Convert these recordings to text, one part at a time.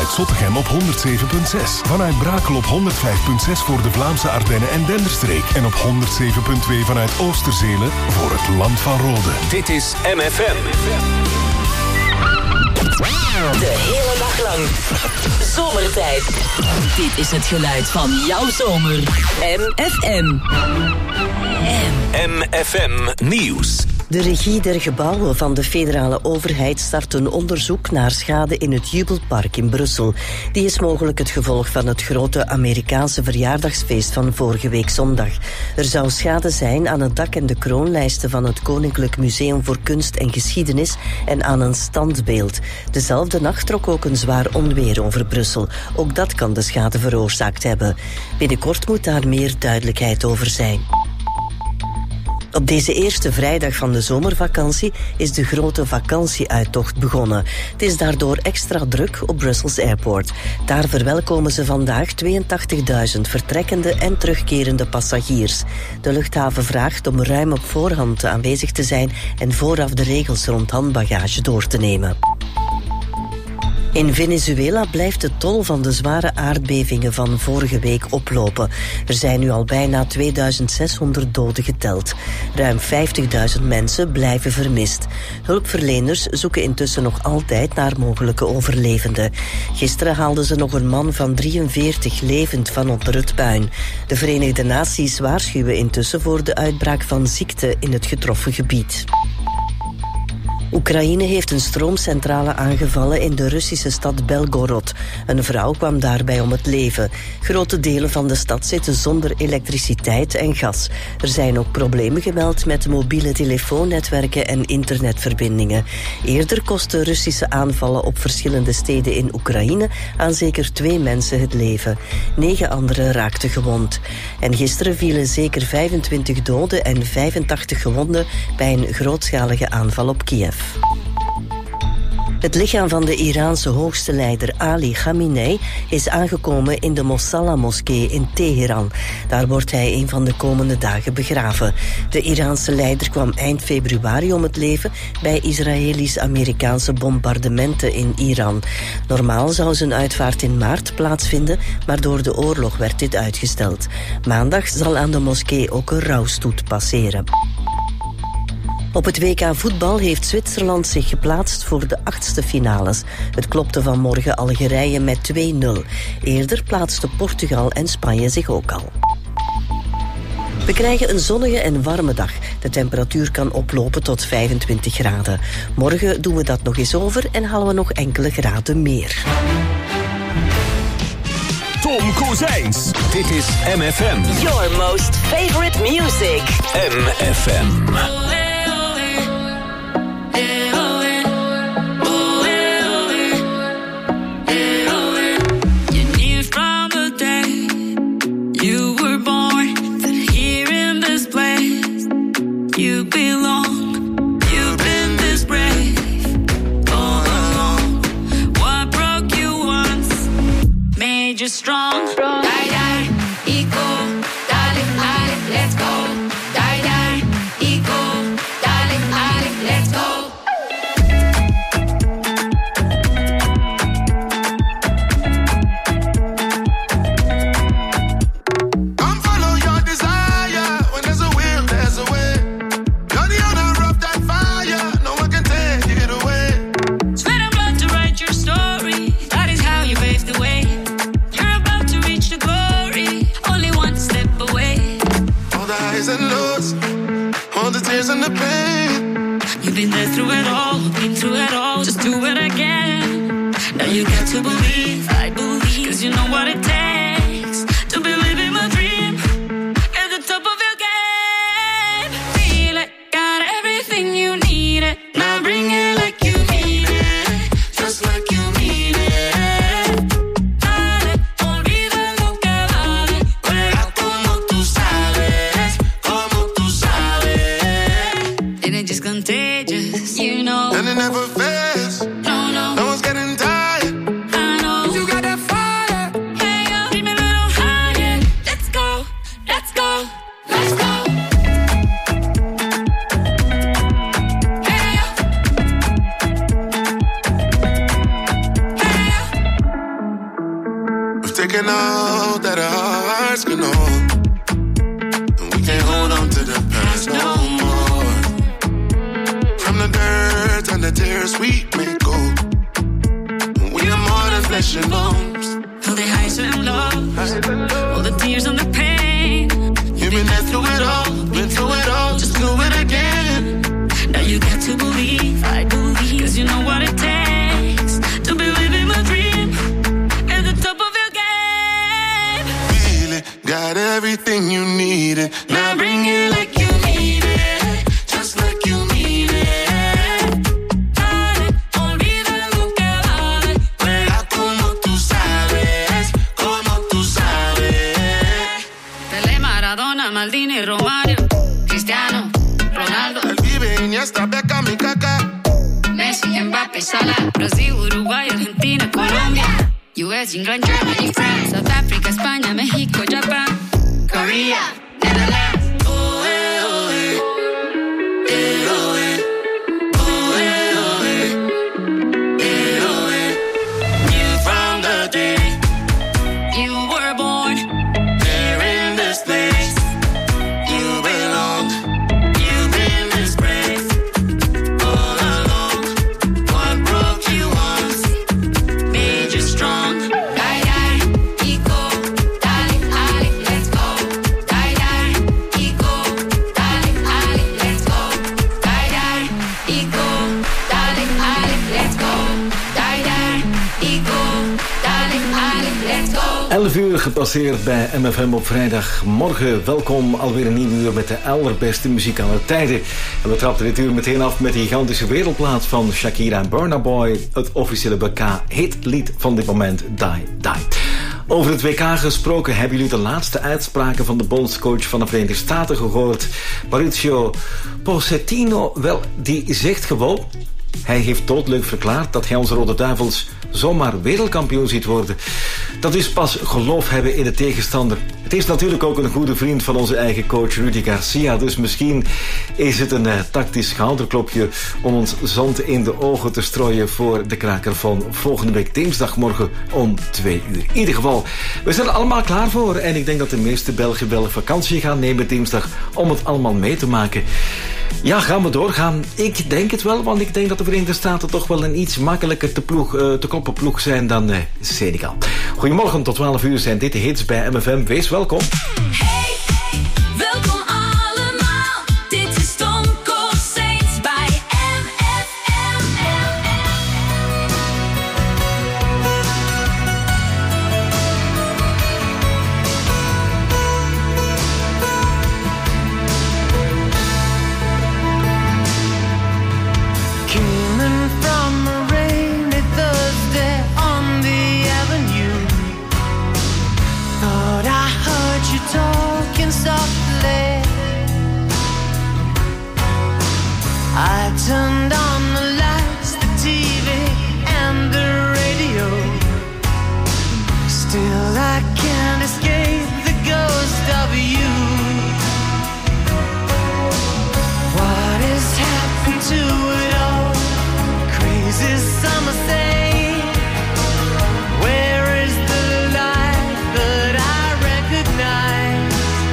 vanuit Zottegem op 107.6. Vanuit Brakel op 105.6 voor de Vlaamse Ardennen en Denderstreek. En op 107.2 vanuit Oosterzelen voor het Land van Rode. Dit is MFM. De hele dag lang. Zomertijd. Dit is het geluid van jouw zomer. MFM. MFM Nieuws. De regie der gebouwen van de federale overheid start een onderzoek naar schade in het Jubelpark in Brussel. Die is mogelijk het gevolg van het grote Amerikaanse verjaardagsfeest van vorige week zondag. Er zou schade zijn aan het dak en de kroonlijsten van het Koninklijk Museum voor Kunst en Geschiedenis en aan een standbeeld. Dezelfde nacht trok ook een zwaar onweer over Brussel. Ook dat kan de schade veroorzaakt hebben. Binnenkort moet daar meer duidelijkheid over zijn. Op deze eerste vrijdag van de zomervakantie is de grote vakantieuittocht begonnen. Het is daardoor extra druk op Brussels Airport. Daar verwelkomen ze vandaag 82.000 vertrekkende en terugkerende passagiers. De luchthaven vraagt om ruim op voorhand aanwezig te zijn en vooraf de regels rond handbagage door te nemen. In Venezuela blijft de tol van de zware aardbevingen van vorige week oplopen. Er zijn nu al bijna 2600 doden geteld. Ruim 50.000 mensen blijven vermist. Hulpverleners zoeken intussen nog altijd naar mogelijke overlevenden. Gisteren haalden ze nog een man van 43 levend van onder het puin. De Verenigde Naties waarschuwen intussen voor de uitbraak van ziekte in het getroffen gebied. Oekraïne heeft een stroomcentrale aangevallen in de Russische stad Belgorod. Een vrouw kwam daarbij om het leven. Grote delen van de stad zitten zonder elektriciteit en gas. Er zijn ook problemen gemeld met mobiele telefoonnetwerken en internetverbindingen. Eerder kostten Russische aanvallen op verschillende steden in Oekraïne aan zeker 2 mensen het leven. 9 anderen raakten gewond. En gisteren vielen zeker 25 doden en 85 gewonden bij een grootschalige aanval op Kiev. Het lichaam van de Iraanse hoogste leider Ali Khamenei is aangekomen in de Mosalla-moskee in Teheran. Daar wordt hij een van de komende dagen begraven. De Iraanse leider kwam eind februari om het leven bij Israëlisch-Amerikaanse bombardementen in Iran. Normaal zou zijn uitvaart in maart plaatsvinden, maar door de oorlog werd dit uitgesteld. Maandag zal aan de moskee ook een rouwstoet passeren. Op het WK voetbal heeft Zwitserland zich geplaatst voor de 8e finales. Het klopte vanmorgen Algerije met 2-0. Eerder plaatsten Portugal en Spanje zich ook al. We krijgen een zonnige en warme dag. De temperatuur kan oplopen tot 25 graden. Morgen doen we dat nog eens over en halen we nog enkele graden meer. Tom Kozijns. Dit is MFM. Your most favorite music. MFM. You belong, you've been this brave all along. What broke you once made you strong. Die, die, eco, darling, darling, let's go. Die, die, eco, darling, darling, let's go. And the pain. You've been there through it all, been through it all. Just do it again. Now you got to believe, I believe, 'cause you know what it takes to believe in my dream. At the top of your game, feel it, got everything you need it. Now bring it like you mean it, just like you mean it. Dale, olvida lo que vale, juega como tú sabes, como tú sabes. Just contagious, you know. And it never fails. No, no. No one's getting tired. I know. You got that fire. Hey, working out that our hearts can hold. And we can't hold on to the past no more. From the dirt and the tears we may go. We are more than flesh and bones. All the highs and lows, all the tears and the pain. You've been there through it all, been through it all, just do it again. Now you got to believe, I believe, cause you know what it takes to be living my dream at the top of your game. Feel it, got everything you needed. Now bring it like you need it, just like you need it. Dale, olvida lo que vale. Juega como tú sabes, como tú sabes. Pelé, Maradona, Maldini, Romario, Cristiano, Ronaldo, Iniesta, Beckham y Kaká, Messi, Mbappé, Salah, Brasil, Uruguay, Argentina, Colombia, US, England, Germany, France, South Africa, España, México, Japan, Korea, Netherlands. Knew from the day you were born, here in this place, you belong. You've been disgraced all along. What broke you once made you strong. Die, die, ego, dale, ale, let's go. Die, die, ego, dale, ale, let's go. Die, die, ego, dale, ale, let's go. Die, die, ego, dale, ale, let's go. 11 uur gepasseerd bij MFM op vrijdagmorgen. Welkom, alweer een nieuw uur met de allerbeste muziek aller tijden. En we trapten dit uur meteen af met de gigantische wereldplaat van Shakira en Burna Boy. Het officiële WK-hitlied van dit moment, Die Die. Over het WK gesproken, hebben jullie de laatste uitspraken van de bondscoach van de Verenigde Staten gehoord? Mauricio Pochettino, wel, die zegt gewoon... Hij heeft doodleuk verklaard dat hij onze Rode Duivels zomaar wereldkampioen ziet worden. Dat is pas geloof hebben in de tegenstander. Het is natuurlijk ook een goede vriend van onze eigen coach Rudy Garcia. Dus misschien is het een tactisch schouderklopje om ons zand in de ogen te strooien voor de kraker van volgende week dinsdagmorgen om 2 uur. In ieder geval, we zijn er allemaal klaar voor. En ik denk dat de meeste Belgen wel vakantie gaan nemen dinsdag om het allemaal mee te maken. Ja, gaan we doorgaan? Ik denk het wel, want ik denk dat de Verenigde Staten toch wel een iets makkelijker te kloppen ploeg zijn dan Senegal. Goedemorgen, tot 12 uur zijn dit de hits bij MFM. Wees welkom. Hey, welkom allemaal. Dit is Stone Cold Saints bij MFM. Came in from a rainy Thursday on the avenue. Thought I heard you talking softly. I turned on the lights, the TV and the radio. Still I can't escape the ghost of you. What has happened to it all? Crazy summer thing. Where is the life that I recognize?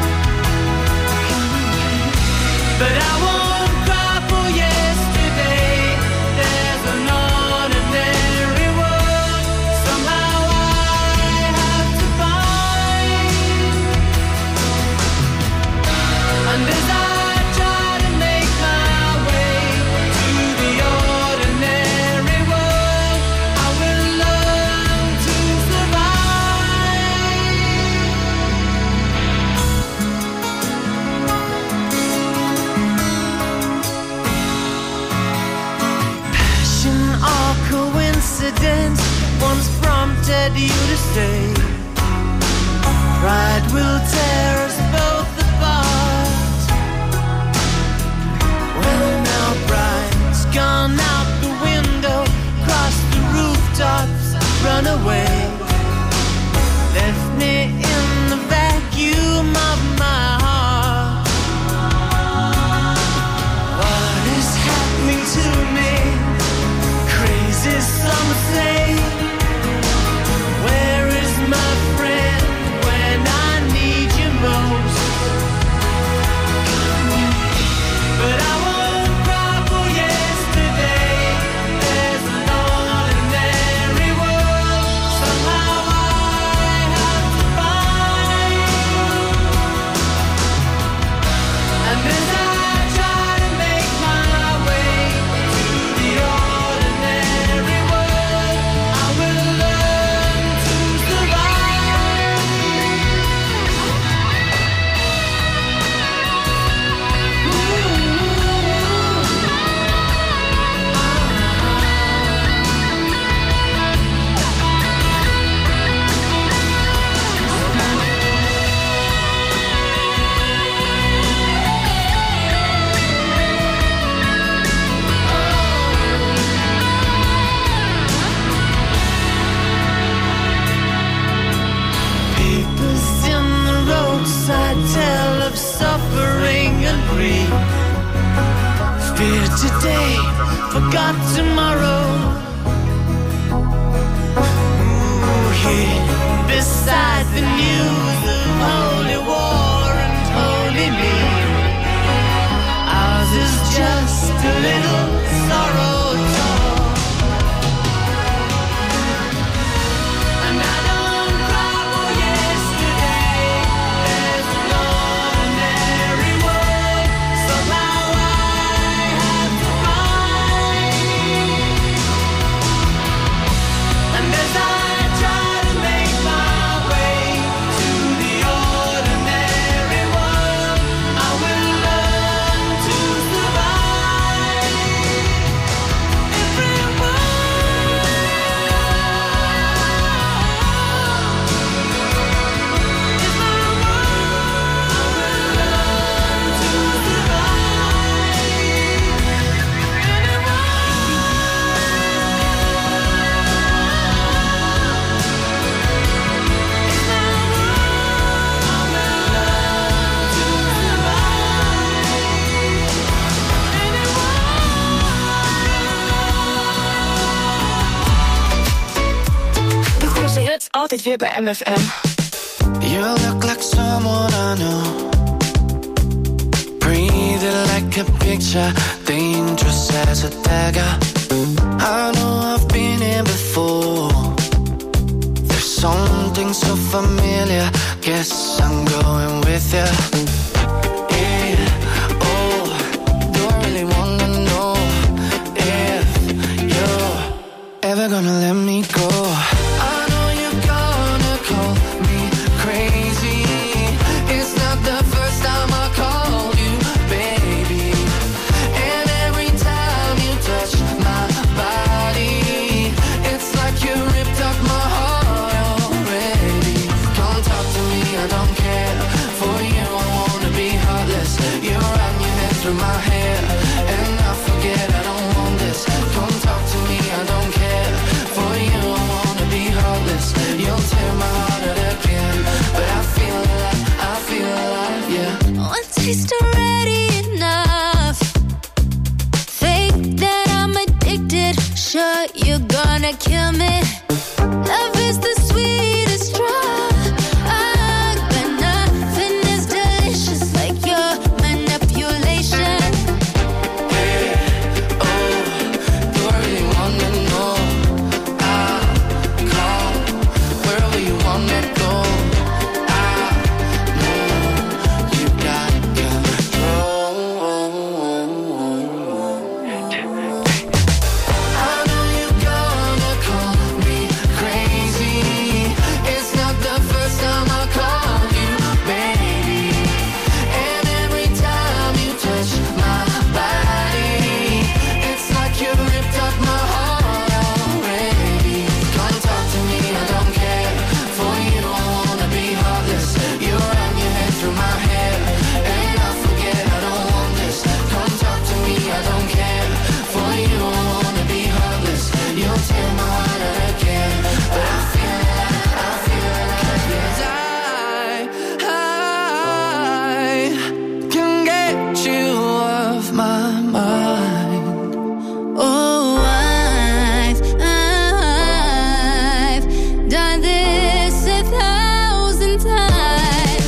But I won't cry for yesterday. There's an ordinary world somehow I have to find. And as I try to make my way to the ordinary world, I will learn to survive. Passion or coincidence once prompted you to say, pride will tear us both apart. Well, now pride's gone out the window, cross the rooftops, run away. Left me in the vacuum of my heart. What is happening to me? Crazy some say. Where is my friend? yesterday, forgot tomorrow. Ooh, here beside the news of holy war and holy me, ours is just a little sorrow talk. And I don't cry for yesterday, there's an ordinary world, somehow I have to find. And as I try to make my way to the ordinary world, I will learn to survive. Everyone is my world. I will learn to De grootste hits altijd weer bij MFM. You look like someone I know, breathing like a picture, dangerous as a dagger. I know I've been here before, there's something so familiar, guess I'm going with you. Yeah, oh, do I really wanna know if you're ever gonna let me go? I know you're gonna call me crazy, it's not the first time I called you baby, and every time you touch my body, it's like you ripped up my heart already. Come talk to me, I don't care, for you I wanna be heartless. You run your head through my hair, and I forget I don't want this. Come talk to me, I don't care, for you I wanna be heartless. You'll tear my heart out again, but I feel alive, yeah. One taste already enough. Think that I'm addicted. Sure, you're gonna kill me. Love is the sweetest drug, but nothing is delicious like your manipulation. Hey, oh, do I really wanna know? I'll call wherever you wanna go. I know you got control. I know you're gonna call me crazy, it's not the first time I called you baby, and every time you touch my body, it's like you ripped up my heart already. Come talk to me, I don't care, for you I wanna be heartless. You run your head through my hair, and I forget I don't want this. Come talk to me, I don't care, for you I wanna be heartless. You'll tear my heart out again, but I feel alive, yes I can get you off my mind. Oh, I've done this 1,000 times.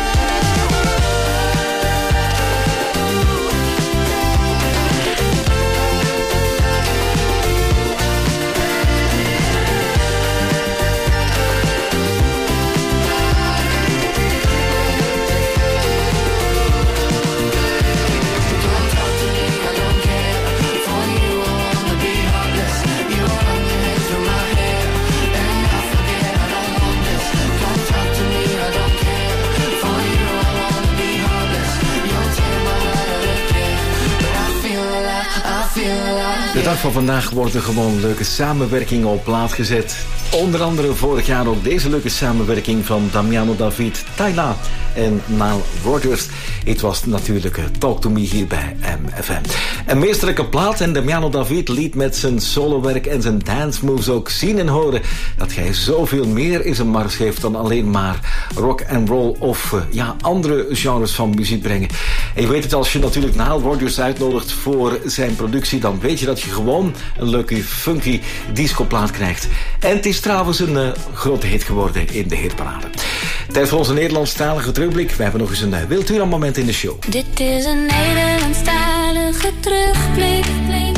Come talk to me, I don't care, for you I wanna be heartless. You run your head through my hair, and I forget I don't want this. Come talk to me, I don't care, for you I wanna be heartless. You'll tear my heart out again, but I feel alive. De dag van vandaag worden gewoon leuke samenwerkingen op plaat gezet. Onder andere vorig jaar ook deze leuke samenwerking van Damiano David, Tyla en Nile Rodgers. Het was natuurlijk Talk to Me hier bij MFM. Een meesterlijke plaat en Damiano David liet met zijn solowerk en zijn dance moves ook zien en horen dat hij zoveel meer in zijn mars heeft dan alleen maar rock and roll of andere genres van muziek brengen. En je weet het, als je natuurlijk Nile Rodgers uitnodigt voor zijn productie, dan weet je dat je gewoon een leuke funky discoplaat krijgt. En het is trouwens een grote hit geworden in de hitparade. Tijd voor onze Nederlandstalige terugblik. We hebben nog eens een Wiltura-moment in de show. Dit is een Nederlandstalige terugblik bij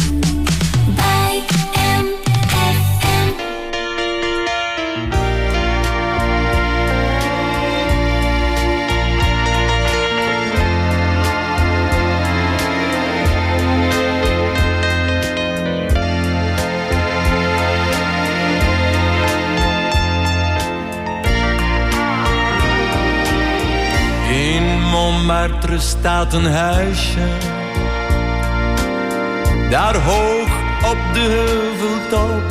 MFM. Montmartre staat een huisje, daar hoog op de heuveltop,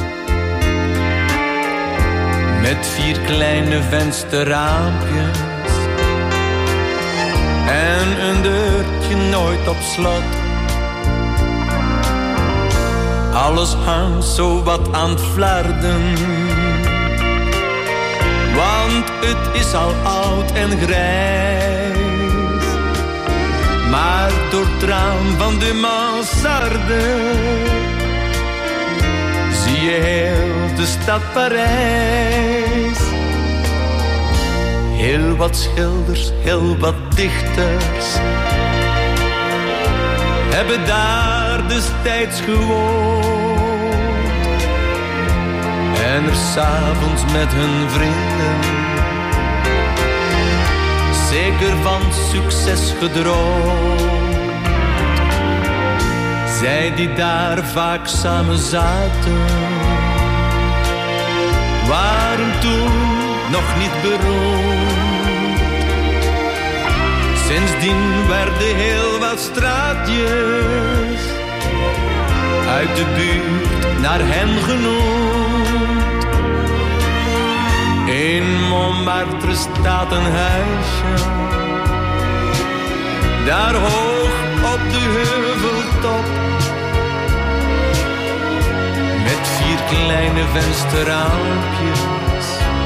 met 4 kleine vensterraampjes en een deurtje nooit op slot. Alles hangt zo wat aan het flarden, want het is al oud en grijs. Maar door het raam van de mansarde zie je heel de stad Parijs. Heel wat schilders, heel wat dichters hebben daar destijds gewoond en er 's avonds met hun vrienden zeker van succes gedroomd. Zij die daar vaak samen zaten, waren toen nog niet beroemd. Sindsdien werden heel wat straatjes uit de buurt naar hen genoemd. In Montmartre staat een huisje, daar hoog op de heuveltop, met 4 kleine vensterraampjes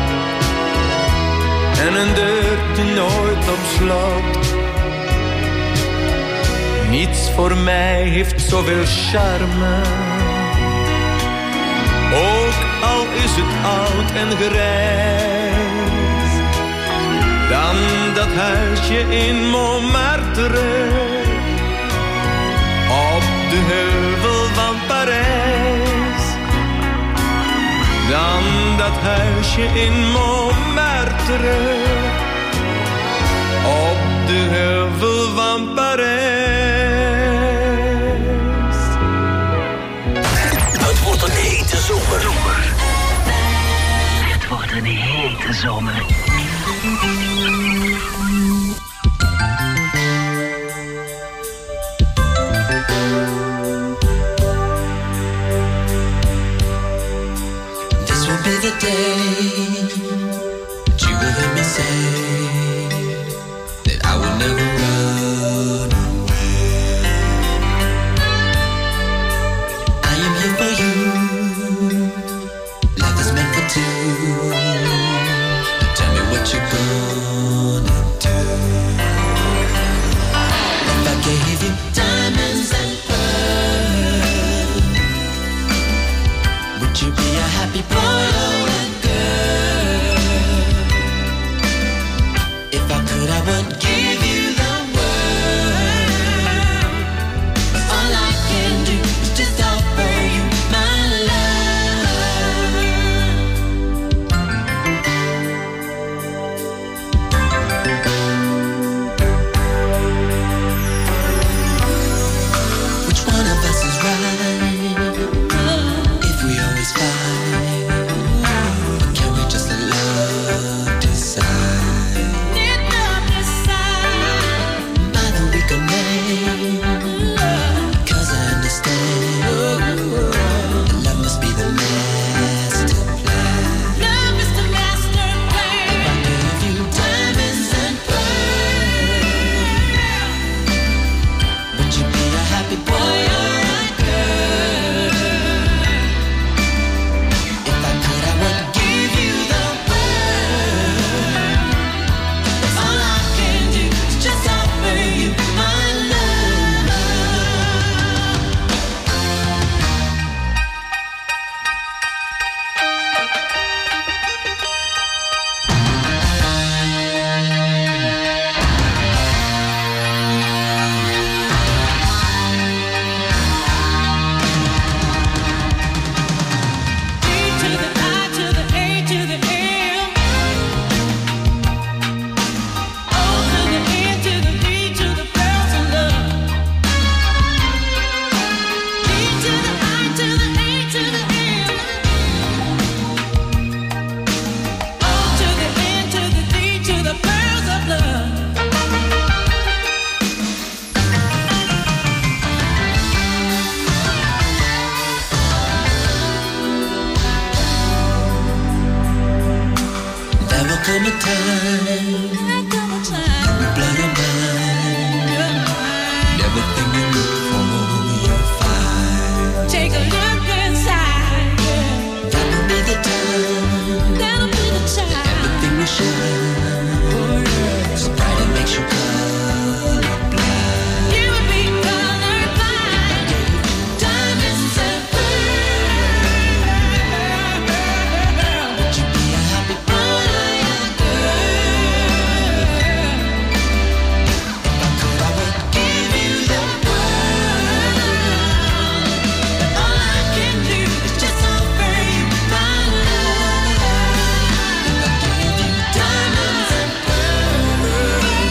en een deur die nooit op slot. Niets voor mij heeft zoveel charme, ook al is het oud en grijs, dan dat huisje in Montmartre, op de heuvel van Parijs. Dan dat huisje in Montmartre, op de heuvel van Parijs. Het wordt een hete zomer. Het wordt een hete zomer. This will be the day that you will hear me say that I will never run away. I am here for you. Life is meant for two. Tell me what you're gonna do. If I gave you diamonds and pearls, would you be a happy boy or a girl? come a time, you blood and mine, everything you look for, you'll find. Take a look inside. That will be the time. That'll be the time. Everything will shine. So bright it makes you colorblind. You will be colorblind. Diamonds and pearls. Would you be a happy boy? If I could, I would give you the world. All I can do is just offer you my love. If I gave you Diamonds and pearls.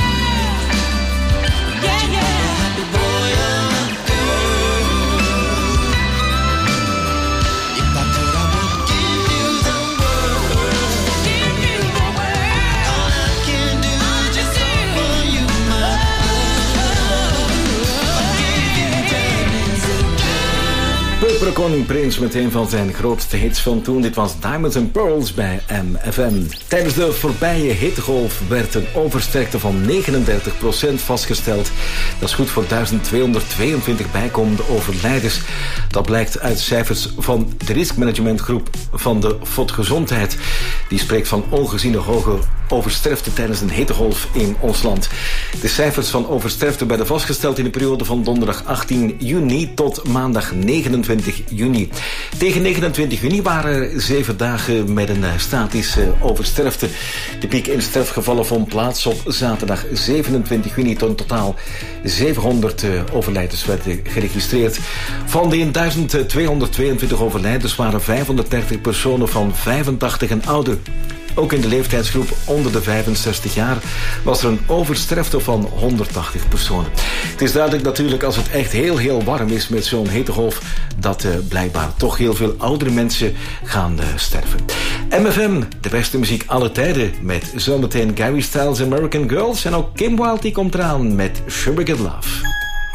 Yeah, yeah. happy boy or a girl. If I could, I would give you the world. Give you the world. All I can do is just offer you my love. Give you diamonds and Purperen Koning Prince met een van zijn grootste hits van toen. Dit was Diamonds and Pearls bij MFM. Tijdens de voorbije hittegolf werd een oversterkte van 39% vastgesteld. Dat is goed voor 1222 bijkomende overlijdens. Dat blijkt uit cijfers van de riskmanagementgroep van de Volksgezondheid. Die spreekt van ongeziene hoge oversterfte tijdens een hittegolf in ons land. De cijfers van oversterfte werden vastgesteld in de periode van donderdag 18 juni tot maandag 29 juni. Tegen 29 juni waren er 7 dagen met een statische oversterfte. De piek in sterfgevallen vond plaats op zaterdag 27 juni. Tot in totaal 700 overlijdens werden geregistreerd. Van de 1222 overlijdens waren 530 personen van 85 en ouder. Ook in de leeftijdsgroep onder de 65 jaar was er een oversterfte van 180 personen. Het is duidelijk natuurlijk als het echt heel warm is met zo'n hittegolf dat blijkbaar toch heel veel oudere mensen gaan sterven. MFM, de beste muziek aller tijden met zometeen Gary Styles American Girls en ook Kim Wilde die komt eraan met Sugar Get Love.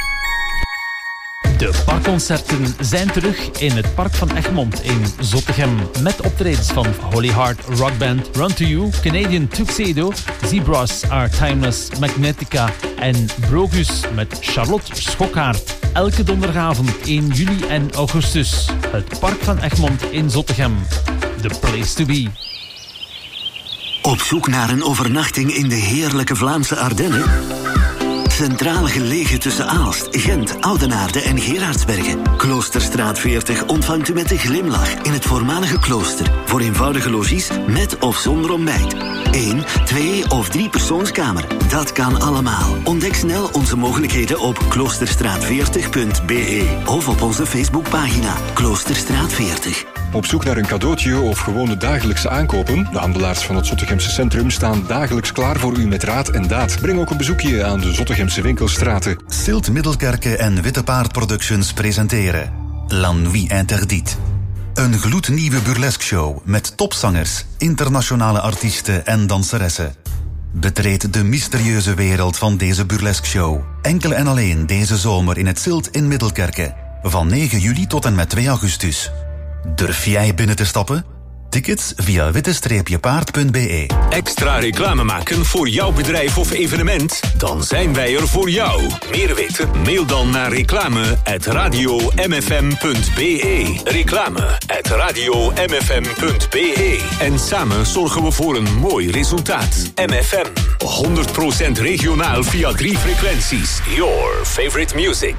De parkconcerten zijn terug in het Park van Egmond in Zottegem. Met optredens van Holy Heart Rock Band, Run To You, Canadian Tuxedo, Zebras Are Timeless, Magnetica en Brogus met Charlotte Schokkaert. Elke donderdagavond 1 juli en augustus. Het Park van Egmond in Zottegem. The place to be. Op zoek naar een overnachting in de heerlijke Vlaamse Ardennen? Centraal gelegen tussen Aalst, Gent, Oudenaarde en Gerardsbergen. Kloosterstraat 40 ontvangt u met een glimlach in het voormalige klooster. Voor eenvoudige logies met of zonder ontbijt. 1, 2 of 3 persoonskamer. Dat kan allemaal. Ontdek snel onze mogelijkheden op kloosterstraat40.be of op onze Facebookpagina Kloosterstraat 40. Op zoek naar een cadeautje of gewone dagelijkse aankopen? De handelaars van het Zottegemse centrum staan dagelijks klaar voor u met raad en daad. Breng ook een bezoekje aan de Zottegemse winkelstraten. Silt Middelkerke en Witte Paard Productions presenteren La Nuit Interdite. Een gloednieuwe burlesque-show met topzangers, internationale artiesten en danseressen. Betreed de mysterieuze wereld van deze burlesque-show. Enkel en alleen deze zomer in het Silt in Middelkerke. Van 9 juli tot en met 2 augustus. Durf jij binnen te stappen? Tickets via witte-paard.be. Extra reclame maken voor jouw bedrijf of evenement? Dan zijn wij er voor jou. Meer weten? Mail dan naar reclame@radiomfm.be. Reclame@radiomfm.be. En samen zorgen we voor een mooi resultaat. MFM. 100% regionaal via 3 frequenties. Your favorite music.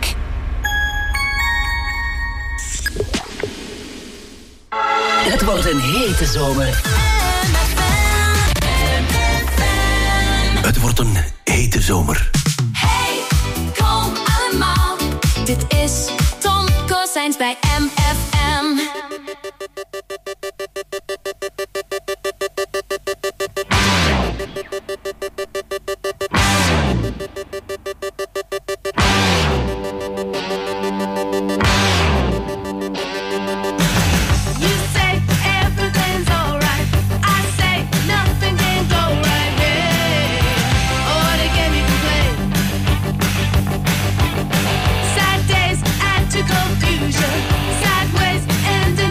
Het wordt een hete zomer. Het wordt een hete zomer. Hey, kom allemaal. Dit is Tom Kozijns bij MFM. Sideways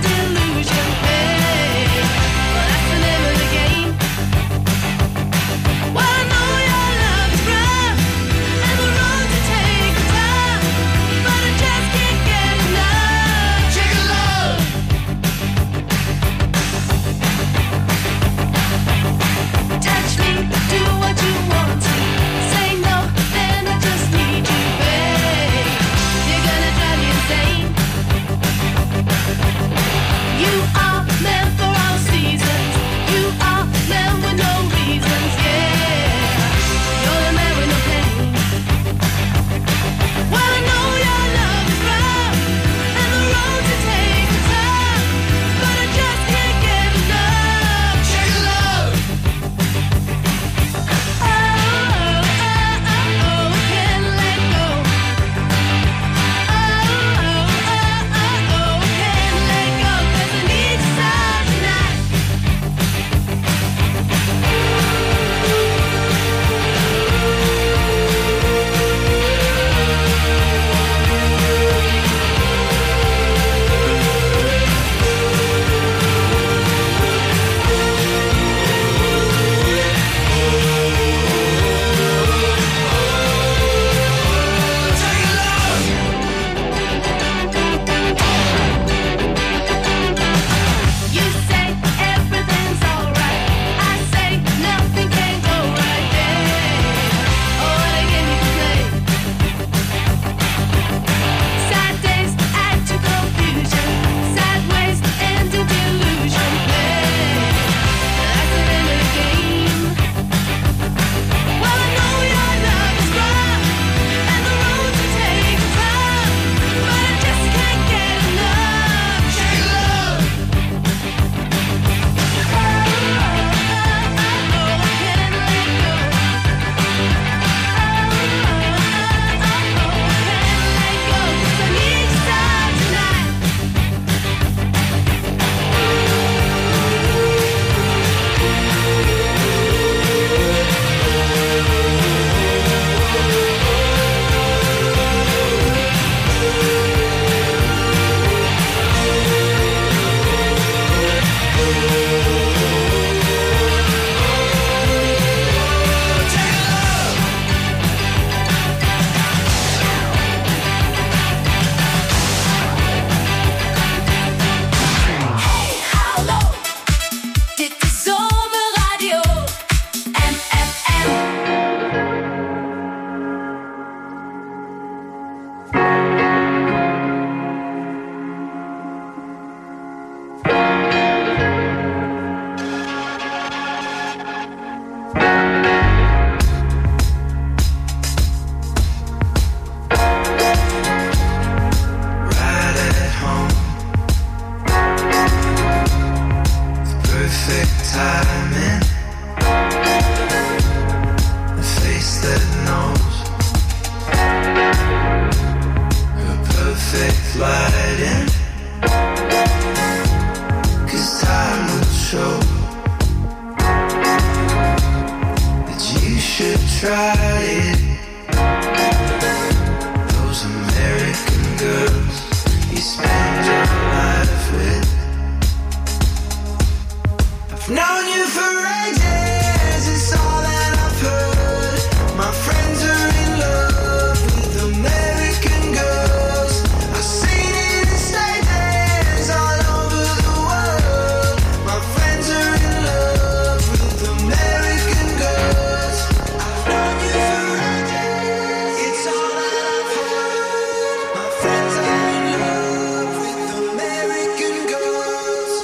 Known you for ages, it's all that I've heard. My friends are in love with American girls. I've seen it in stages all over the world. My friends are in love with American girls. I've known you for ages, it's all that I've heard. My friends are in love with American girls.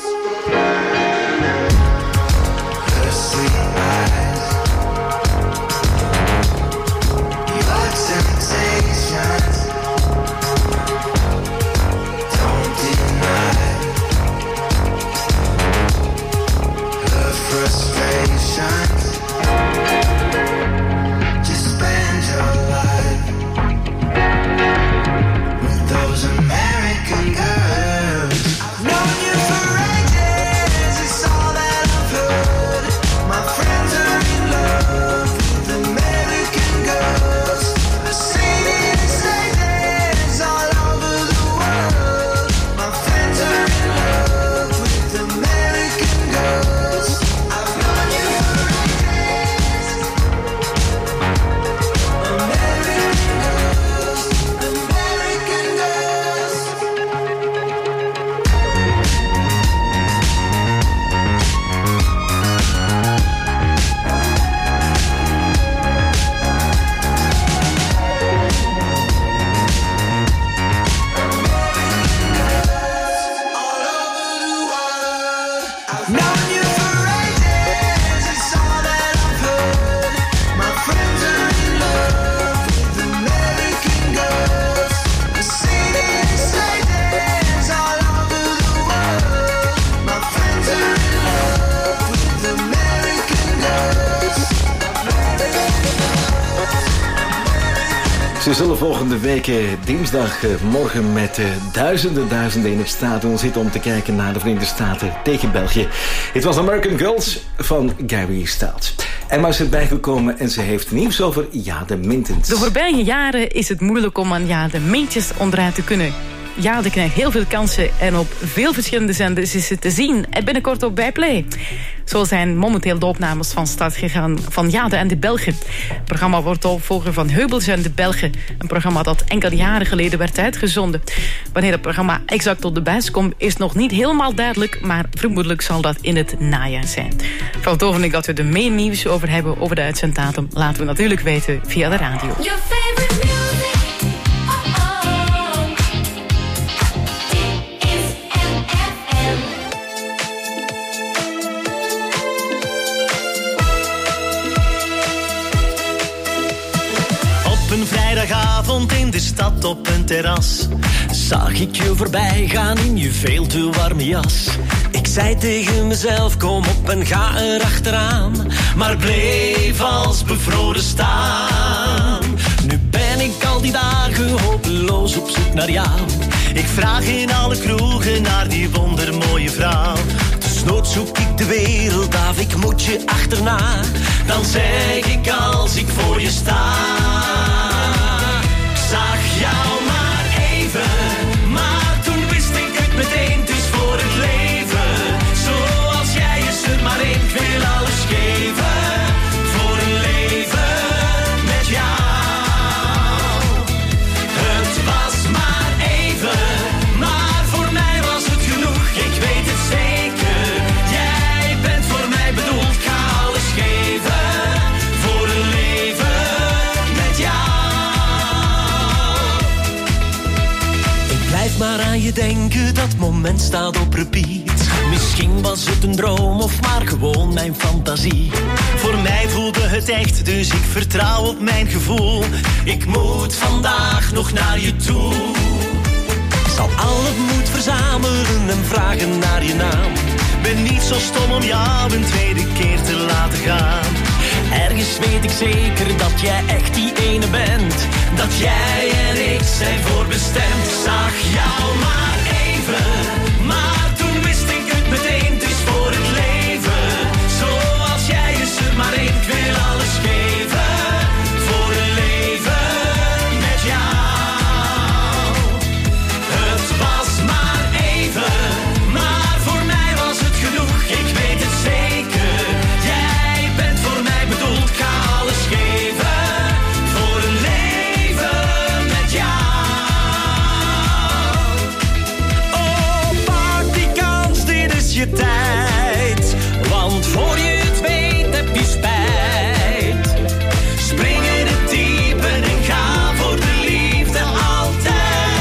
Her sweet eyes, your temptations, don't deny her frustrations. Just spend your life with those American girls. I've known you for ages, it's all that I've heard. My friends are in love with American girls. I've seen it in stages all over the world. My friends are in love with American girls. I've known you for ages. American girls, American girls. I've known you for ages, it's all that I've heard. My friends are in love with American girls. I've seen it in stages all over the world. My friends are in love with American girls. Ze zullen volgende week dinsdagmorgen met duizenden in het stadion zitten om te kijken naar de Verenigde Staten tegen België. Het was American Girls van Gary Styles. Emma is erbij gekomen en ze heeft nieuws over Jade Mintens. De voorbije jaren is het moeilijk om aan Jade Mintjes onderuit te kunnen. Jade krijgt heel veel kansen en op veel verschillende zenders is ze te zien. En binnenkort ook bij Play. Zo zijn momenteel de opnames van start gegaan van Jade en de Belgen. Het programma wordt de opvolger van Heubels en de Belgen. Een programma dat enkele jaren geleden werd uitgezonden. Wanneer het programma exact tot de buis komt is nog niet helemaal duidelijk, maar vermoedelijk zal dat in het najaar zijn. Van het ogenblik dat we er meer nieuws over hebben over de uitzenddatum, laten we natuurlijk weten via de radio. Your favorite music. Op een vrijdagavond in de stad op een terras zag ik je voorbij gaan in je veel te warme jas. Ik zei tegen mezelf, kom op en ga erachteraan, maar bleef als bevroren staan. Nu ben ik al die dagen hopeloos op zoek naar jou. Ik vraag in alle kroegen naar die wondermooie vrouw. Desnoods zoek ik de wereld af, ik moet je achterna. Dan zeg ik als ik voor je sta. Ik zag jou maar even, maar toen wist ik het meteen, het is voor het leven. Zoals jij is er maar één, ik wil alles geven. Voor een leven met jou. Het was maar even, maar voor mij was het genoeg. Ik weet het zeker, jij bent voor mij bedoeld. Ik ga alles geven voor een leven met jou. Ik blijf maar aan je denken, dat moment staat op repeat. Misschien was het een droom of maar gewoon mijn fantasie. Voor mij voelde het echt, dus ik vertrouw op mijn gevoel. Ik moet vandaag nog naar je toe. Ik zal al het moed verzamelen en vragen naar je naam. Ben niet zo stom om jou een tweede keer te laten gaan. Ergens weet ik zeker dat jij echt die ene bent. Dat jij en ik zijn voorbestemd. Ik zag jou maar even, maar toen wist ik het meteen. Het is voor het leven, zoals jij is er maar één. Ik wil alles geven voor een leven met jou. Het was maar even, maar voor mij was het genoeg. Ik weet het zeker. Want voor je het weet heb je spijt. Spring in het diepe en ga voor de liefde altijd.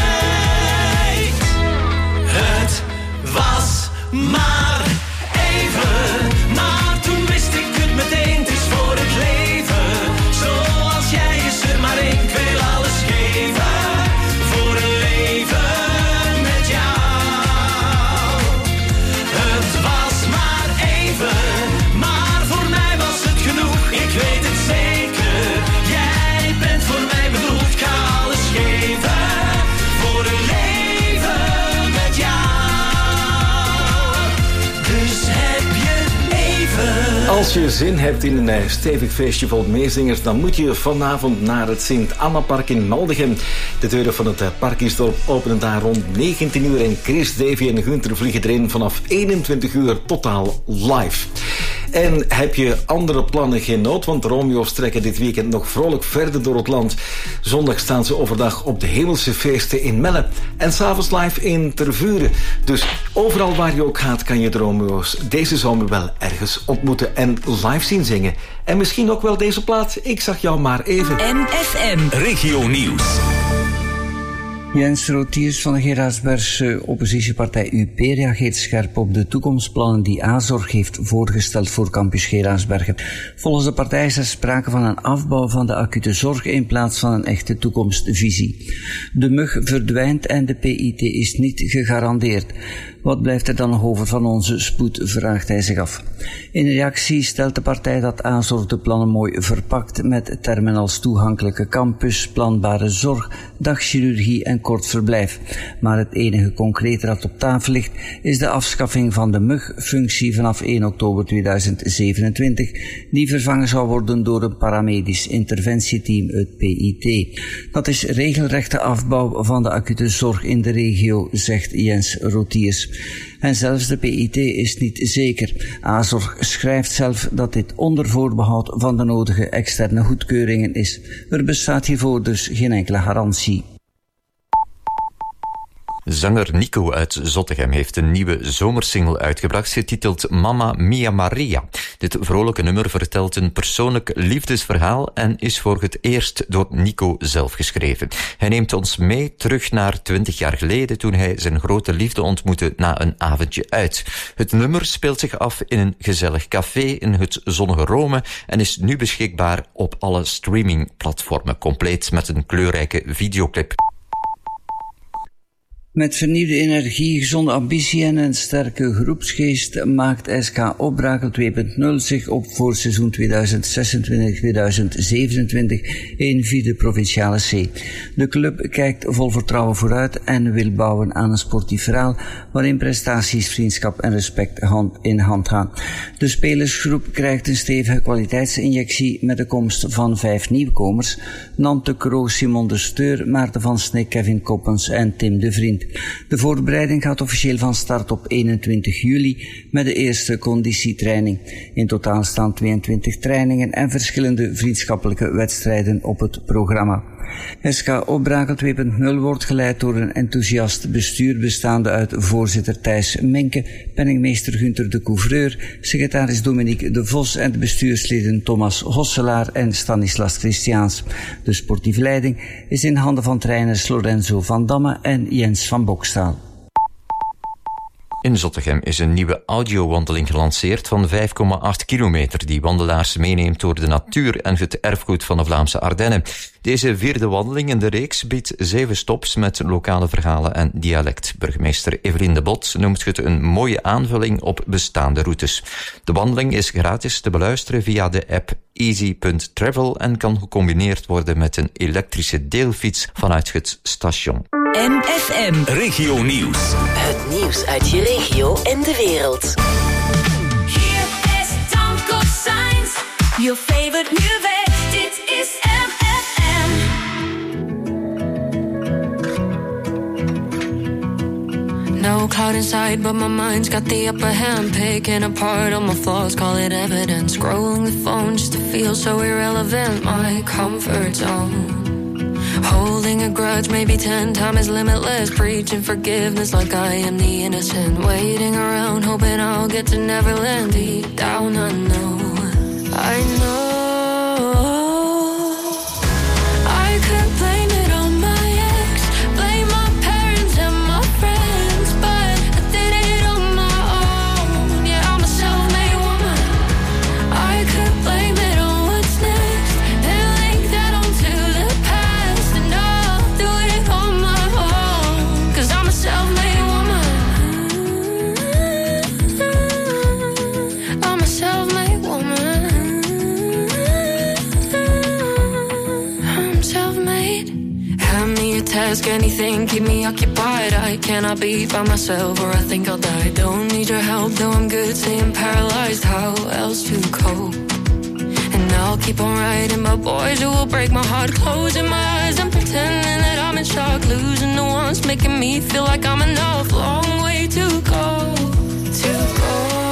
Het was maar even, maar toen wist ik het meteen, het is voor het leven. Zoals jij is er maar één, ik wil alles geven. Voor een leven met jou. Het was maar even, maar voor mij was het genoeg. Ik weet het zeker, jij bent voor mij bedoeld. Ik ga alles geven, voor een leven met jou. Dus heb je even. Als je zin hebt in een stevig feestje vol meezingers, dan moet je vanavond naar het Sint-Anna-park in Maldegem. De deuren van het Parkiesdorp openen daar rond 19 uur en Chris, Davy en Gunther vliegen erin vanaf 21 uur totaal live. En heb je andere plannen, geen nood, want de Romeo's trekken dit weekend nog vrolijk verder door het land. Zondag staan ze overdag op de Hemelse Feesten in Melle en s'avonds live in Tervuren. Dus overal waar je ook gaat, kan je de Romeo's deze zomer wel ergens ontmoeten en live zien zingen. En misschien ook wel deze plaat, Ik zag jou maar even. MFM Regio Nieuws. Jens Rotiers van de Geraardsbergse oppositiepartij UP reageert scherp op de toekomstplannen die Azorg heeft voorgesteld voor campus Geraardsbergen. Volgens de partij is er sprake van een afbouw van de acute zorg in plaats van een echte toekomstvisie. De mug verdwijnt en de PIT is niet gegarandeerd. Wat blijft er dan nog over van onze spoed, vraagt hij zich af. In reactie stelt de partij dat Azorg de plannen mooi verpakt met termen als toegankelijke campus, planbare zorg, dagchirurgie en kort verblijf. Maar het enige concrete dat op tafel ligt is de afschaffing van de mug-functie vanaf 1 oktober 2027, die vervangen zou worden door een paramedisch interventieteam, het PIT. Dat is regelrechte afbouw van de acute zorg in de regio, zegt Jens Rotiers. En zelfs de PIT is niet zeker. Azorg schrijft zelf dat dit onder voorbehoud van de nodige externe goedkeuringen is. Er bestaat hiervoor dus geen enkele garantie. Zanger Nico uit Zottegem heeft een nieuwe zomersingle uitgebracht, getiteld Mamma Mia Maria. Dit vrolijke nummer vertelt een persoonlijk liefdesverhaal en is voor het eerst door Nico zelf geschreven. Hij neemt ons mee terug naar 20 jaar geleden, toen hij zijn grote liefde ontmoette na een avondje uit. Het nummer speelt zich af in een gezellig café in het zonnige Rome en is nu beschikbaar op alle streamingplatformen, compleet met een kleurrijke videoclip. Met vernieuwde energie, gezonde ambitie en een sterke groepsgeest maakt SK Opbrakel 2.0 zich op voor seizoen 2026-2027 in 4e provinciale C. De club kijkt vol vertrouwen vooruit en wil bouwen aan een sportief verhaal waarin prestaties, vriendschap en respect hand in hand gaan. De spelersgroep krijgt een stevige kwaliteitsinjectie met de komst van 5 nieuwkomers: Nante Kroo, Simon de Steur, Maarten van Snik, Kevin Koppens en Tim de Vriend. De voorbereiding gaat officieel van start op 21 juli met de eerste conditietraining. In totaal staan 22 trainingen en verschillende vriendschappelijke wedstrijden op het programma. SK Opbrakel 2.0 wordt geleid door een enthousiast bestuur bestaande uit voorzitter Thijs Menke, penningmeester Gunther de Couvreur, secretaris Dominique de Vos en de bestuursleden Thomas Hosselaar en Stanislas Christiaans. De sportieve leiding is in handen van trainers Lorenzo van Damme en Jens van Bokstaal. In Zottegem is een nieuwe audiowandeling gelanceerd van 5,8 kilometer die wandelaars meeneemt door de natuur en het erfgoed van de Vlaamse Ardennen. Deze 4e wandeling in de reeks biedt 7 stops met lokale verhalen en dialect. Burgemeester Evelien de Bot noemt het een mooie aanvulling op bestaande routes. De wandeling is gratis te beluisteren via de app easy.travel en kan gecombineerd worden met een elektrische deelfiets vanuit het station. MFM Regio Nieuws. Het nieuws uit je regio en de wereld. Hier is Tanko Signs, your favorite music. Dit is MFM. No cloud inside, but my mind's got the upper hand. Picking apart all my flaws, call it evidence. Scrolling the phone just to feel so irrelevant. My comfort zone. Holding a grudge, maybe 10 times is limitless. Preaching forgiveness like I am the innocent. Waiting around, hoping I'll get to Neverland. Deep down, I know. I could blame it on my ex, blame my parents and my friends, but I did it on my own. Yeah, I'm a self-made woman. I could blame it on what's next and link that onto the past, and I'll do it on my own, 'cause I'm a self-made woman. I'm a self-made woman. I'm self-made. Hand me a task, anything, keep me occupied. I cannot be by myself or I think I'll die. Don't need your help, though I'm good, staying paralyzed. How else to cope? And I'll keep on writing about boys who will break my heart, closing my eyes and pretending that I'm in shock, losing the ones making me feel like I'm enough. Long way to go, to go.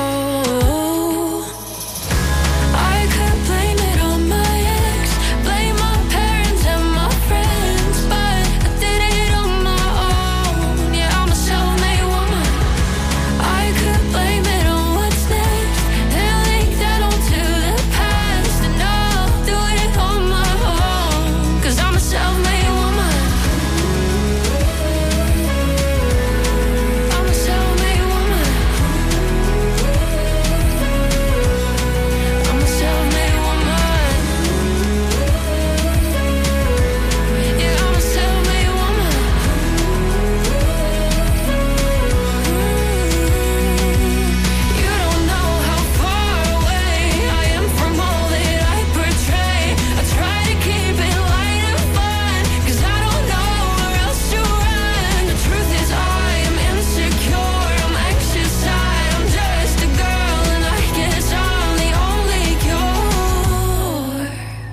I could blame it on my ex, blame my parents and my friends, but I did it on my own. Yeah, I'm a self-made woman. I could blame it on what's next and link that onto the past, and I'll do it on my own, 'cause I'm a self-made woman. I'm a self-made woman. I'm a self-made woman. Yeah, I'm a self-made woman. You don't know how far away I am from all that I portray. I try to keep it light and fun, 'cause I don't know where else to run. The truth is I am insecure, I'm anxious, I'm just a girl, and I guess I'm the only cure.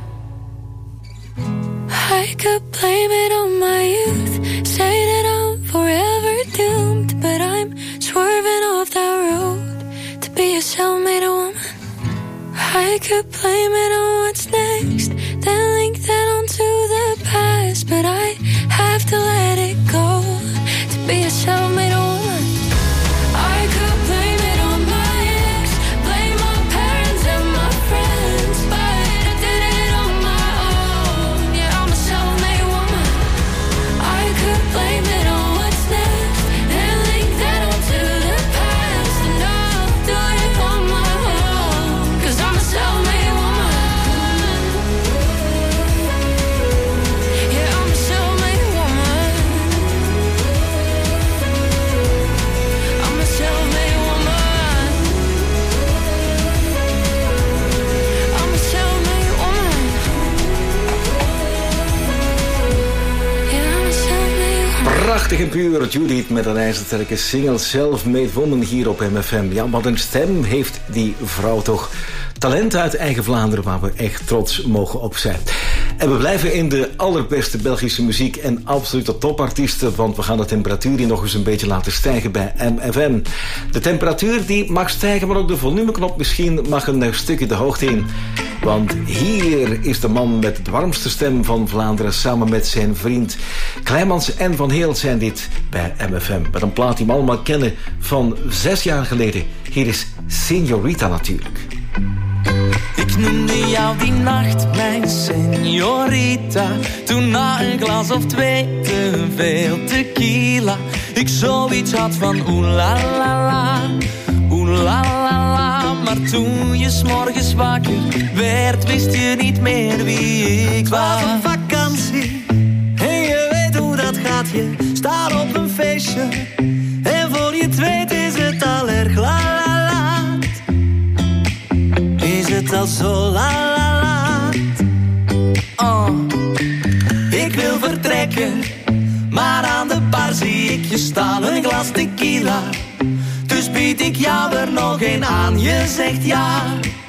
I could blame it on my youth, say that I'm forever doomed, but I'm swerving off that road to be a self-made woman. I could blame it on what's next, then link that onto the past, but I have to let it go to be a self-made woman. I could blame it on my ex, blame my parents and my friends, but I did it on my own. Yeah, I'm a self-made woman. I could blame it on what's next and link that onto the past, and I'll do it on my own, 'cause I'm a self-made woman. Yeah, I'm a self-made woman. I'm a self-made woman. I'm a self-made woman. Yeah, I'm a self-made woman. Prachtig en puur, Judith met een ijzersterke single Self-Made Woman hier op MFM. Ja, wat een stem heeft die vrouw toch. Talent uit eigen Vlaanderen waar we echt trots mogen op zijn. En we blijven in de allerbeste Belgische muziek en absolute topartiesten, want we gaan de temperatuur hier nog eens een beetje laten stijgen bij MFM. De temperatuur die mag stijgen, maar ook de volumeknop misschien mag een stukje de hoogte in. Want hier is de man met de warmste stem van Vlaanderen samen met zijn vriend Kleimans en Van Heel zijn dit bij MFM. Met een plaat die we allemaal kennen van 6 jaar geleden. Hier is Señorita natuurlijk. Ik noemde jou die nacht mijn señorita, toen na een glas of 2 te veel tequila ik zoiets had van oeh la la la, oeh la la la. Maar toen je 's morgens wakker werd, wist je niet meer wie ik was. Was op vakantie en je weet hoe dat gaat. Je staat op een feestje en voor je het weet is het al erg laat. Is het al zo laat? Oh, ik wil vertrekken, maar aan de bar zie ik je staan, een glas tequila. Dus bied ik jou er nog een aan, je zegt ja.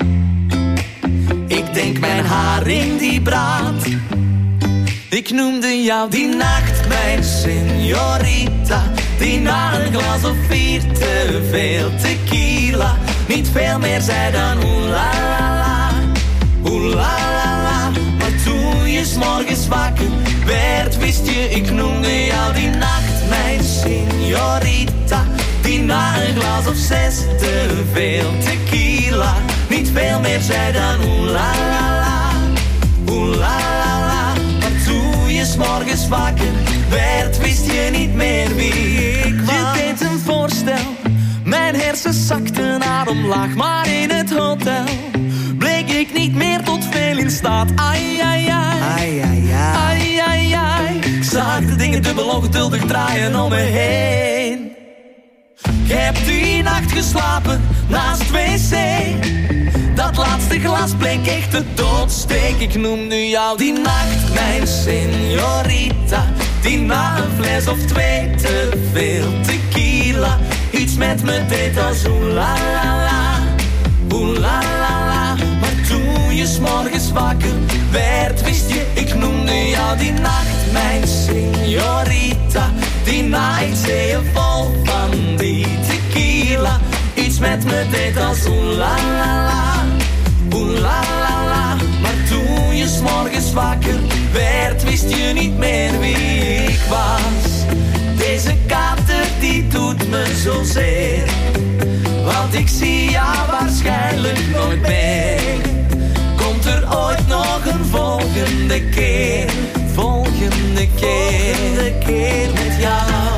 Ik denk mijn haring die braadt. Ik noemde jou die nacht mijn señorita, die na een glas of 4 te veel tequila niet veel meer zei dan oeh la la la, oeh la la la. Maar toen je je 's morgens wakker werd, wist je, ik noemde jou die nacht mijn signorita. Die na een glas of 6 te veel tequila niet veel meer zei dan oeh la la la, oeh la la la. Maar toen je 's morgens wakker werd, wist je niet meer wie ik was. Je deed een voorstel, mijn hersens zakten naar omlaag, maar in het hotel bleek ik niet meer tot veel in staat. Ai, ai, ai, ai, ai, ai, ai, ai. Ik zag de dingen dubbel ongeduldig draaien om me heen. Ik heb die nacht geslapen naast wc. Dat laatste glas bleek echt de doodsteek. Ik noemde jou die nacht mijn signorita. Die na een fles of 2 te veel tequila iets met me deed als oeh la la la, oeh la la la. Maar toen je 's morgens wakker werd, wist je, ik noemde jou die nacht mijn signorita. Die na iets zeeën vol van die tequila iets met me deed als oeh la la la, oeh la la la. Maar toen je 's morgens wakker werd, wist je niet meer wie ik was. Deze kater die doet me zozeer, want ik zie jou waarschijnlijk nooit meer. Komt er ooit nog een volgende keer, volgende keer met jou,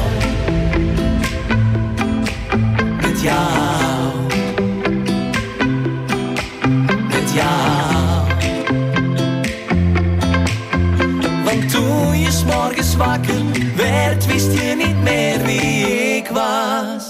met jou, met jou. Want toen je 's morgens wakker werd, wist je niet meer wie ik was.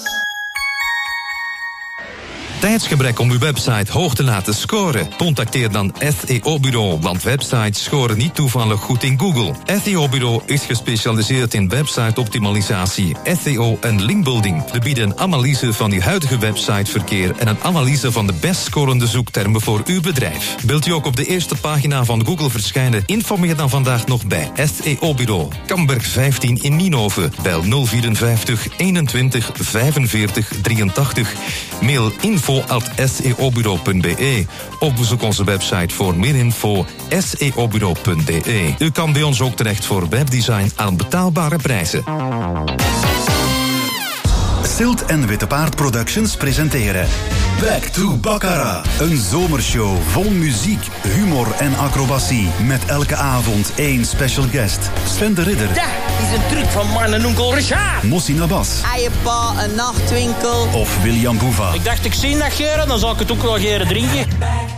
Tijdsgebrek om uw website hoog te laten scoren? Contacteer dan SEO-bureau, want websites scoren niet toevallig goed in Google. SEO-bureau is gespecialiseerd in website-optimalisatie, SEO en linkbuilding. We bieden een analyse van uw huidige websiteverkeer en een analyse van de best scorende zoektermen voor uw bedrijf. Wilt u ook op de eerste pagina van Google verschijnen? Informeer dan vandaag nog bij SEO-bureau. Kamberg 15 in Nienhoven. Bel 054 21 45 83. Mail info@seobureau.be of bezoek onze website voor meer info seobureau.be. U kan bij ons ook terecht voor webdesign aan betaalbare prijzen. Silt en Witte Paard Productions presenteren Back to Baccarat. Een zomershow vol muziek, humor en acrobatie. Met elke avond 1 special guest. Sven de Ridder. Ja, is een truc van man en onkel Richard. Mossi Nabas. Eierpa, een nachtwinkel. Of William Boeva. Ik dacht, ik zie dat geren, dan zal ik het ook wel geren drinken.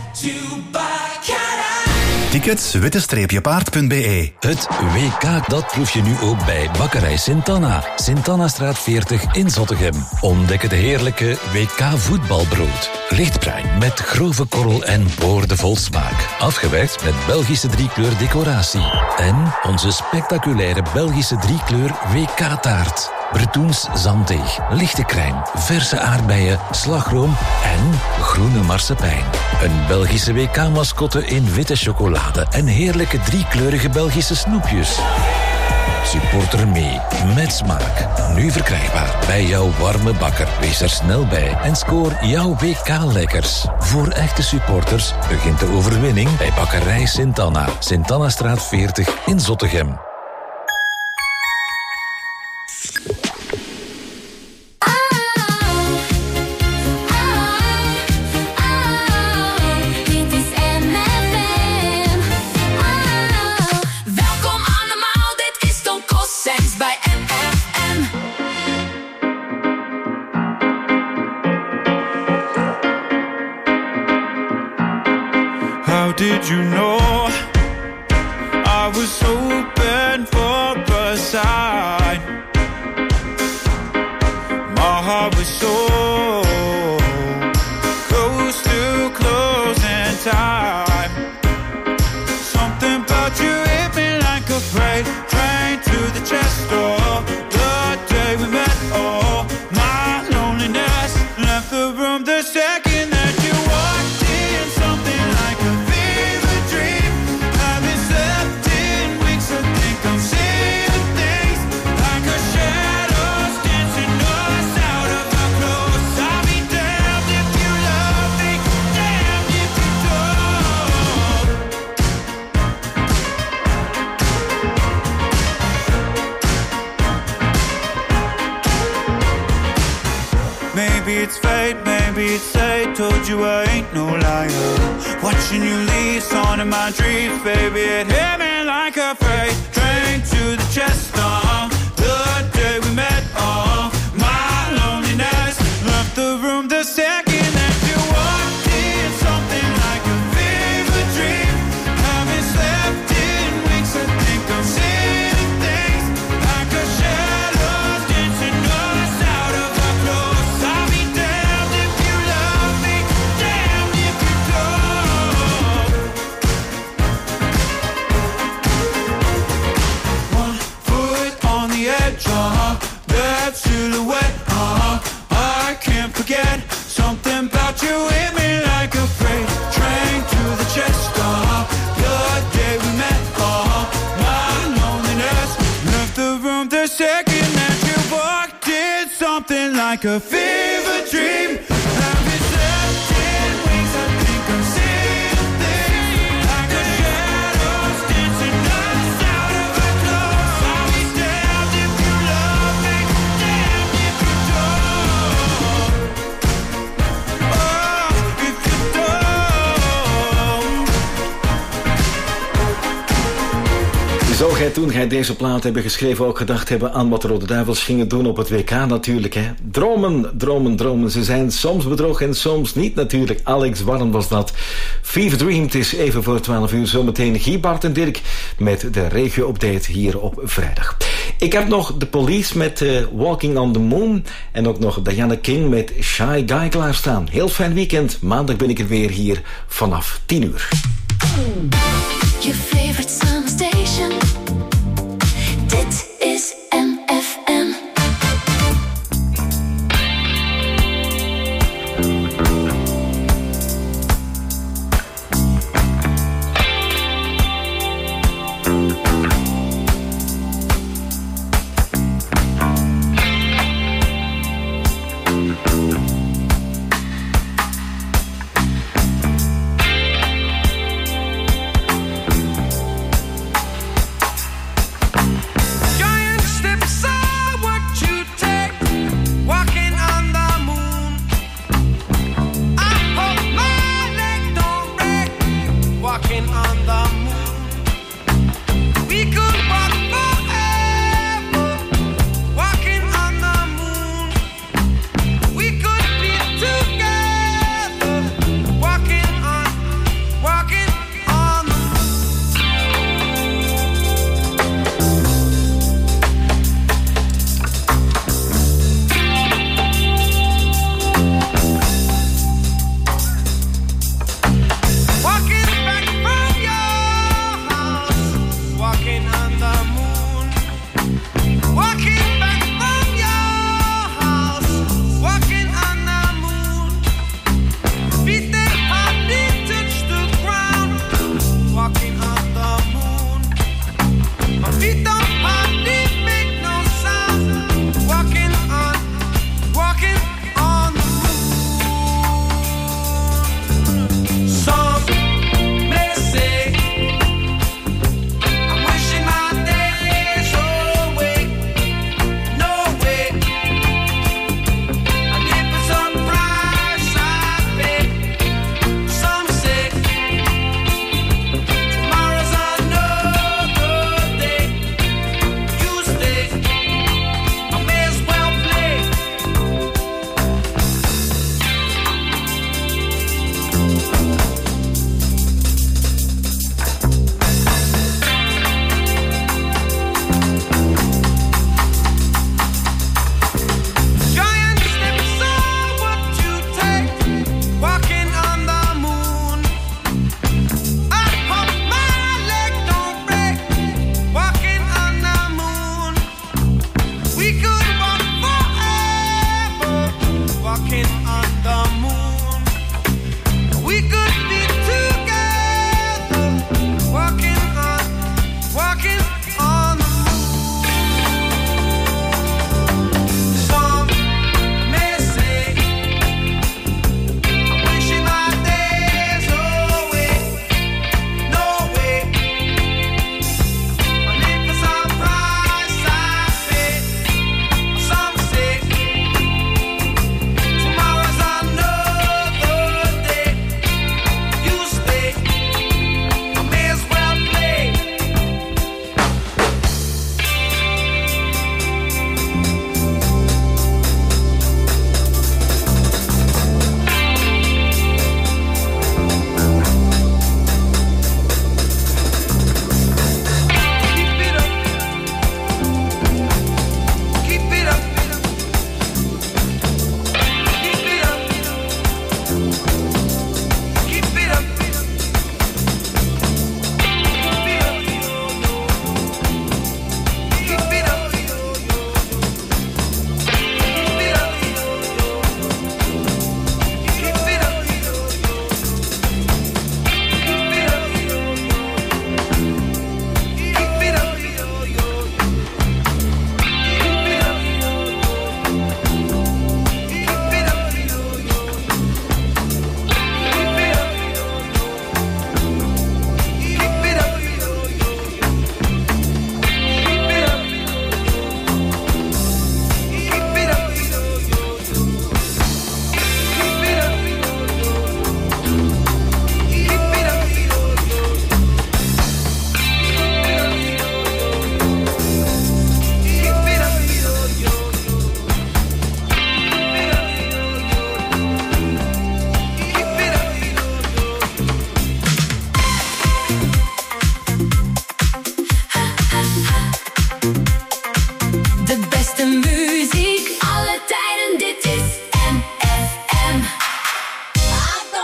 Tickets witte-paard.be. Het WK, dat proef je nu ook bij Bakkerij Sint-Anna. Sint-Anna-straat 40 in Zottegem. Ontdek het heerlijke WK voetbalbrood. Lichtbruin met grove korrel en boordevol smaak. Afgewerkt met Belgische 3-kleur decoratie. En onze spectaculaire Belgische 3-kleur WK-taart. Bretoens zanddeeg, lichte crème, verse aardbeien, slagroom en groene marsepein. Een Belgische WK-mascotte in witte chocolade en heerlijke 3-kleurige Belgische snoepjes. Supporter mee, met smaak. Nu verkrijgbaar bij jouw warme bakker. Wees er snel bij en scoor jouw WK-lekkers. Voor echte supporters begint de overwinning bij Bakkerij Sint-Anna. Sint-Anna-straat 40 in Zottegem. Did you know I was hoping for a sign? My heart was so close to closing time. Something about you hit me like a freight train to the chest door. The day we met, oh, my loneliness left the room the second that you walked in. Something like a dream. Haven't slept in weeks. I think I'm seeing things you'd say. Told you I ain't no liar. Watching you leave, song in my dreams, baby. It hit me like a freight train to the chest. The day we met, my loneliness left the room the second that you walked in. Something like a fever dream. Haven't slept in weeks. I think I'm seeing things like a shadow dancing us out of our clothes. I'll be damned if you love me, damned if you don't. One foot on the edge, that silhouette, I can't forget. Something about you hit me like a freight train to the chest. The day we met, my loneliness left the room the second that you walked in. Something like a fever dream. Haven't slept in weeks. I think I'm seeing things like a shadows dancing us out of our clothes. I'll be damned if you love me, damned if you don't. Oh, if you don't. Zou jij toen jij deze plaat hebben geschreven ook gedacht hebben aan wat de Rode Duivels gingen doen op het WK natuurlijk, hè? Dromen, dromen, dromen. Ze zijn soms bedrog en soms niet natuurlijk. Alex Warren was dat. Fever Dream, het is even voor 12 uur. Zometeen Guy, Bart en Dirk met de regio-update hier op vrijdag. Ik heb nog The Police met Walking on the Moon en ook nog Diana King met Shy Guy klaarstaan. Heel fijn weekend. Maandag ben ik er weer hier vanaf 10 uur. Your favorite summer station. Dit is MFM.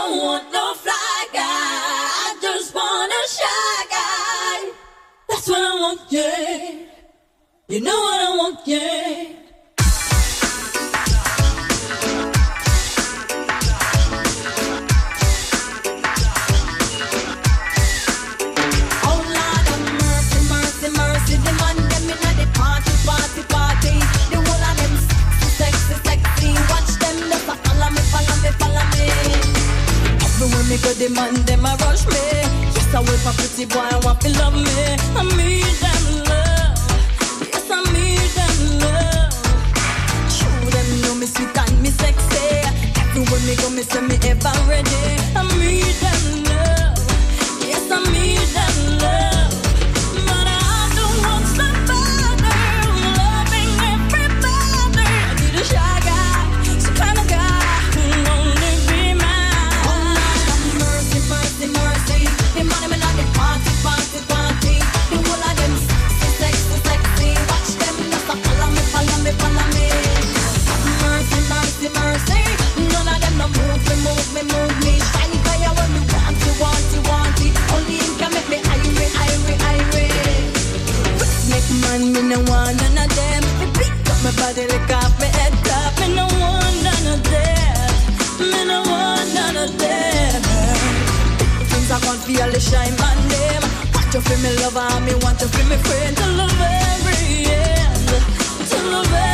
don't want no fly guy. I just want a shy guy. That's what I want, yeah. You know what I want, yeah. Me go demand them a rush me. Yes, I will for pretty boy, I want to love me. I need them love. Yes, I need them love. Show them know me sweet and me sexy. Everywhere me go, me say me ever ready. I need them love. Yes, I need them love. But I don't want somebody loving everybody. I need a shy guy, some kind of guy. Move me, shiny fire when me want it. Only him can make me irate. Make man, me no want none of them. Me pick up my body, lick off my head top. Me no want none of them. Me no want none of them. Things I can't feel the shine on them. Want you feel me lover, me want you feel me friend. Till the very end, till the very